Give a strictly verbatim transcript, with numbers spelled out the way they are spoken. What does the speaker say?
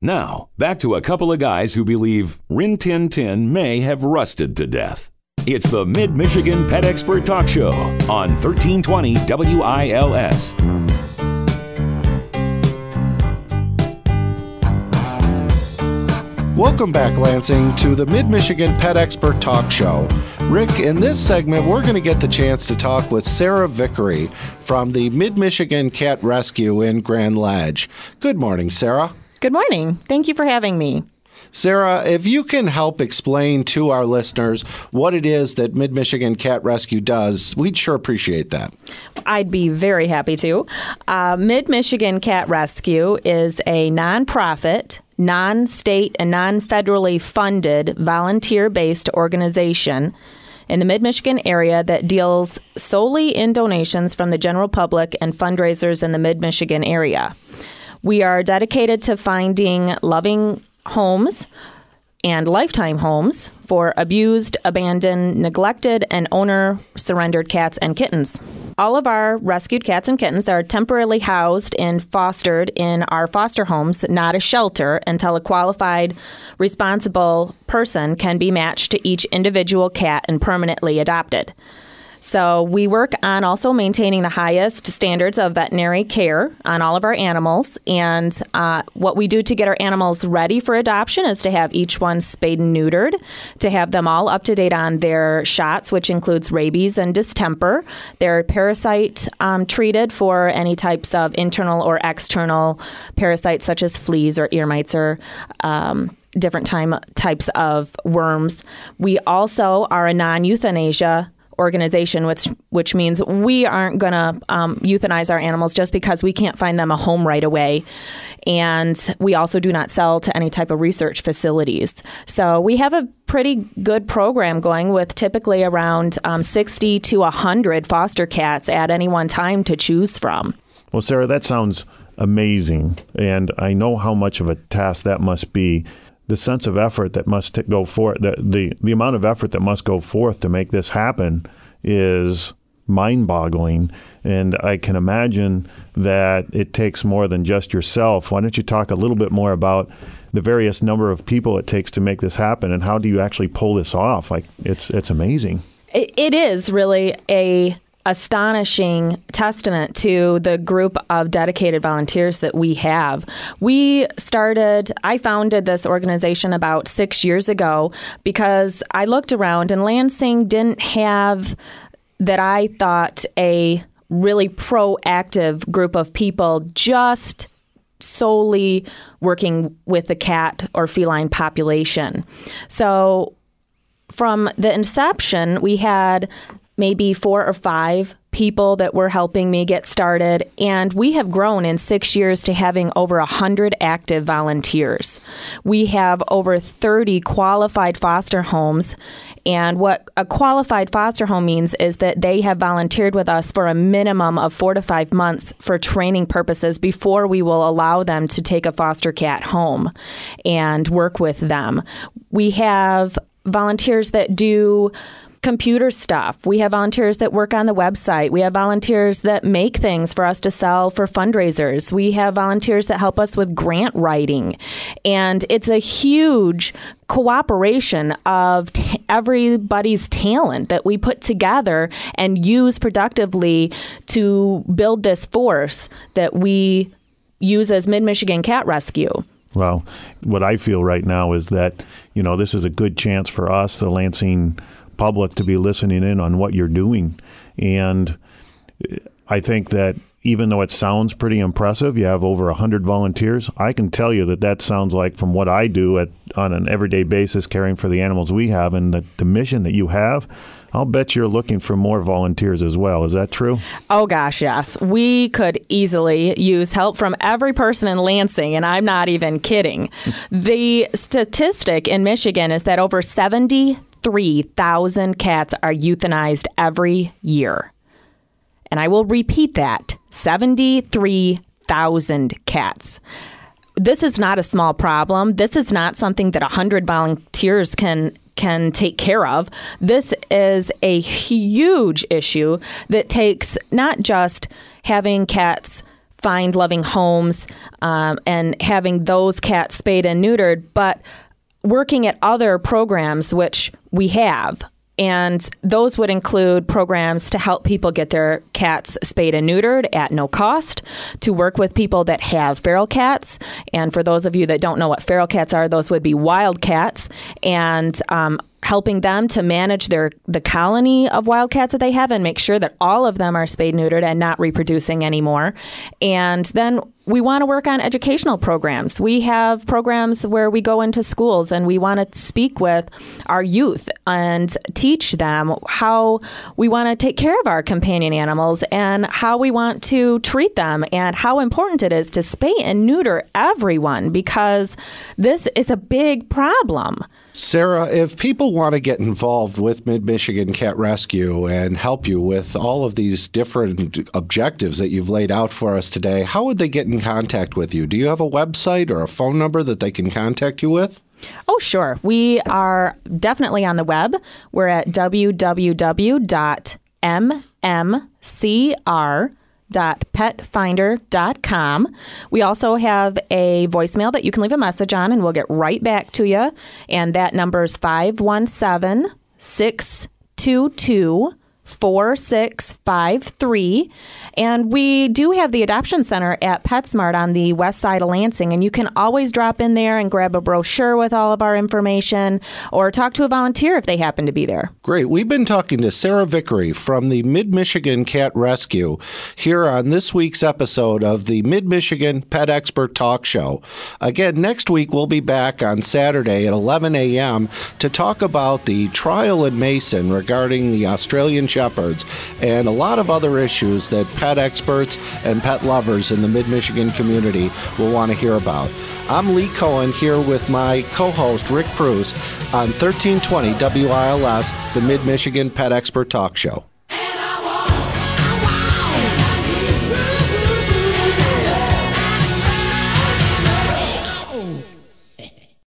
Now, back to a couple of guys who believe Rin Tin Tin may have rusted to death. It's the Mid-Michigan Pet Expert Talk Show on thirteen twenty W I L S. Welcome back, Lansing, to the Mid-Michigan Pet Expert Talk Show. Rick, in this segment, we're going to get the chance to talk with Sarah Vickery from the Mid-Michigan Cat Rescue in Grand Ledge. Good morning, Sarah. Good morning. Thank you for having me. Sarah, if you can help explain to our listeners what it is that Mid-Michigan Cat Rescue does, we'd sure appreciate that. I'd be very happy to. Uh, Mid-Michigan Cat Rescue is a nonprofit, non-state, and non-federally funded volunteer-based organization in the Mid-Michigan area that deals solely in donations from the general public and fundraisers in the Mid-Michigan area. We are dedicated to finding loving homes and lifetime homes for abused, abandoned, neglected, and owner-surrendered cats and kittens. All of our rescued cats and kittens are temporarily housed and fostered in our foster homes, not a shelter, until a qualified, responsible person can be matched to each individual cat and permanently adopted. So we work on also maintaining the highest standards of veterinary care on all of our animals. And uh, what we do to get our animals ready for adoption is to have each one spayed and neutered, to have them all up to date on their shots, which includes rabies and distemper. They're parasite um, treated for any types of internal or external parasites such as fleas or ear mites or um, different time, types of worms. We also are a non-euthanasia organization, which which means we aren't going to um, euthanize our animals just because we can't find them a home right away. And we also do not sell to any type of research facilities. So we have a pretty good program going with typically around um, sixty to one hundred foster cats at any one time to choose from. Well, Sarah, that sounds amazing. And I know how much of a task that must be. The sense of effort that must go forth, the, the the amount of effort that must go forth to make this happen is mind-boggling. And I can imagine that it takes more than just yourself. Why don't you talk a little bit more about the various number of people it takes to make this happen, and how do you actually pull this off? Like, it's it's amazing. It, it is really a astonishing testament to the group of dedicated volunteers that we have. We started, I founded this organization about six years ago because I looked around and Lansing didn't have, that I thought, a really proactive group of people just solely working with the cat or feline population. So from the inception, we had maybe four or five people that were helping me get started. And we have grown in six years to having over one hundred active volunteers. We have over thirty qualified foster homes. And what a qualified foster home means is that they have volunteered with us for a minimum of four to five months for training purposes before we will allow them to take a foster cat home and work with them. We have volunteers that do computer stuff. We have volunteers that work on the website. We have volunteers that make things for us to sell for fundraisers. We have volunteers that help us with grant writing. And it's a huge cooperation of t- everybody's talent that we put together and use productively to build this force that we use as Mid-Michigan Cat Rescue. Well, what I feel right now is that, you know, this is a good chance for us, the Lansing public, to be listening in on what you're doing. And I think that even though it sounds pretty impressive, you have over one hundred volunteers, I can tell you that that sounds like, from what I do at on an everyday basis, caring for the animals we have, and the, the mission that you have, I'll bet you're looking for more volunteers as well. Is that true? Oh, gosh, yes. We could easily use help from every person in Lansing, and I'm not even kidding. The statistic in Michigan is that over seventy-three thousand cats are euthanized every year. And I will repeat that, seventy-three thousand cats. This is not a small problem. This is not something that one hundred volunteers can can take care of. This is a huge issue that takes not just having cats find loving homes um, and having those cats spayed and neutered, but working at other programs, which we have. And those would include programs to help people get their cats spayed and neutered at no cost, to work with people that have feral cats. And for those of you that don't know what feral cats are, those would be wild cats. And um, helping them to manage their the colony of wildcats that they have and make sure that all of them are spayed, neutered, and not reproducing anymore. And then we want to work on educational programs. We have programs where we go into schools and we want to speak with our youth and teach them how we want to take care of our companion animals and how we want to treat them and how important it is to spay and neuter everyone, because this is a big problem. Sarah, if people want to get involved with Mid-Michigan Cat Rescue and help you with all of these different objectives that you've laid out for us today, how would they get in contact with you? Do you have a website or a phone number that they can contact you with? Oh, sure. We are definitely on the web. We're at w w w dot m m c r dot pet finder dot com. We also have a voicemail that you can leave a message on, and we'll get right back to you. And that number is five one seven, six two two, four six five three. And we do have the adoption center at PetSmart on the west side of Lansing, and you can always drop in there and grab a brochure with all of our information or talk to a volunteer if they happen to be there. Great. We've been talking to Sarah Vickery from the Mid-Michigan Cat Rescue here on this week's episode of the Mid-Michigan Pet Expert Talk Show. Again, next week we'll be back on Saturday at eleven a.m. to talk about the trial in Mason regarding the Australian Shepherds and a lot of other issues that pet experts and pet lovers in the Mid-Michigan community will want to hear about. I'm Lee Cohen here with my co-host Rick Pruse on thirteen twenty W I L S, the Mid-Michigan Pet Expert Talk Show.